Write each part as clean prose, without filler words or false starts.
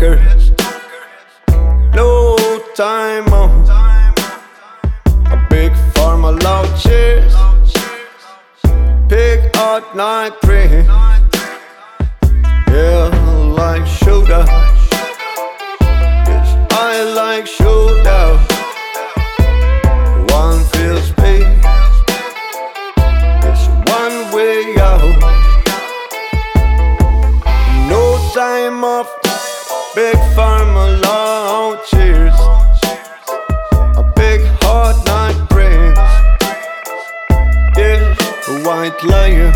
stalker. No time on a big pharma loud cheers. Big hot night drink. Yeah, like shooter. Yes, I like shooter. One feels big. It's one way out. No time off. Big pharma loud cheers. A big hot night brings. Yeah, a white lion.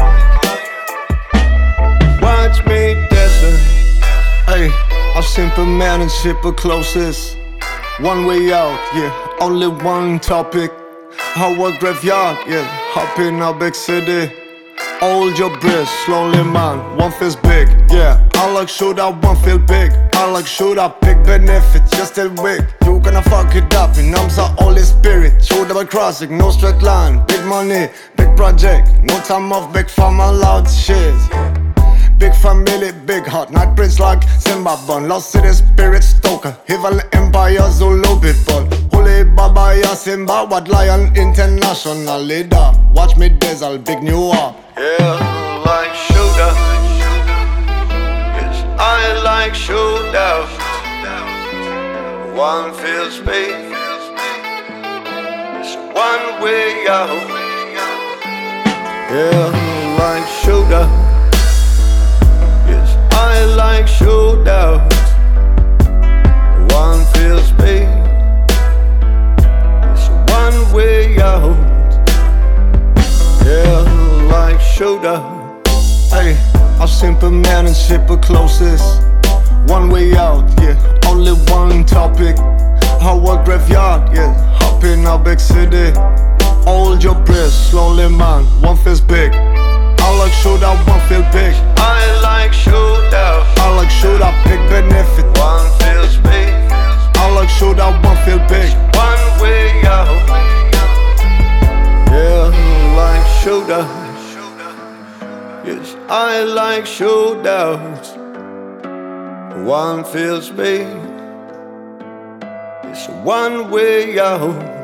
Watch me dancing. Hey, a simple man and simple closest. One way out, yeah, only one topic. Our graveyard, yeah, hop in a big city. Hold your breath, slowly man, one feels big, yeah. I like shootout, one feel big. I like shootout, big benefit, just a wig. You gonna fuck it up, and I'm the Holy Spirit. Shoot up crossing, no straight line. Big money, big project, no time off, big pharma loud shit. Big family, big hot night prince like Zimbabwe. Lost city spirit stoker, evil empire Zulu people. Holy Baba ya Simba, what lion international leader. Watch me dazzle, big new up. Yeah, like shooter. Yes, I like shooter. One feels big. It's one way out. Yeah, like shooter. Yes, I like shootout. One feels big. It's one way out. Yeah, like shootout. Hey, a simple man and simple closest. One way out, yeah, only one topic. Our graveyard, yeah, hop in a big city. Hold your breath, slowly man, one feels big. I like shootout, one feel big. I like shootout. I like shootout, big benefit. One feels big. I like shootout, one feel big. One way out. Yeah, like shootout. Yes, I like shootouts. One feels big. It's one way out.